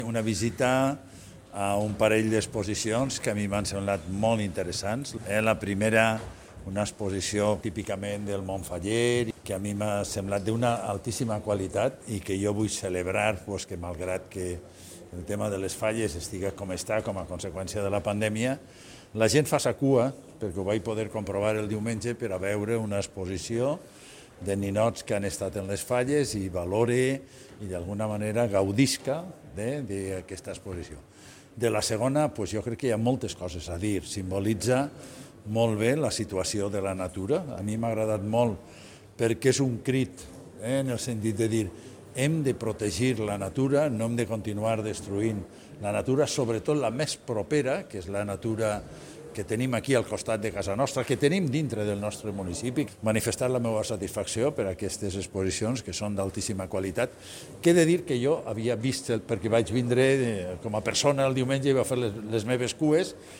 Una visita a un parell d'exposicions que a mi m'han semblat molt interessants. La primera, una exposició típicament del Montfaller, que a mi m'ha semblat d'una altíssima qualitat i que jo vull celebrar que malgrat que el tema de les falles estigui com està, com a conseqüència de la pandèmia, la gent fa sa cua, perquè ho vaig poder comprovar el diumenge, per a veure una exposició de ninots que han estat en les falles i valore i d'alguna manera gaudisca d'aquesta exposició. De la segona, jo crec que hi ha moltes coses a dir. Simbolitza molt bé la situació de la natura. A mi m'ha agradat molt perquè és un crit en el sentit de dir hem de protegir la natura, no hem de continuar destruint la natura, sobretot la més propera, que és la natura que tenim aquí al costat de casa nostra, que tenim dintre del nostre municipi. Manifestar la meva satisfacció per aquestes exposicions, que són d'altíssima qualitat, que he de dir que jo havia vist, perquè vaig vindre com a persona el diumenge i vaig fer les meves cues,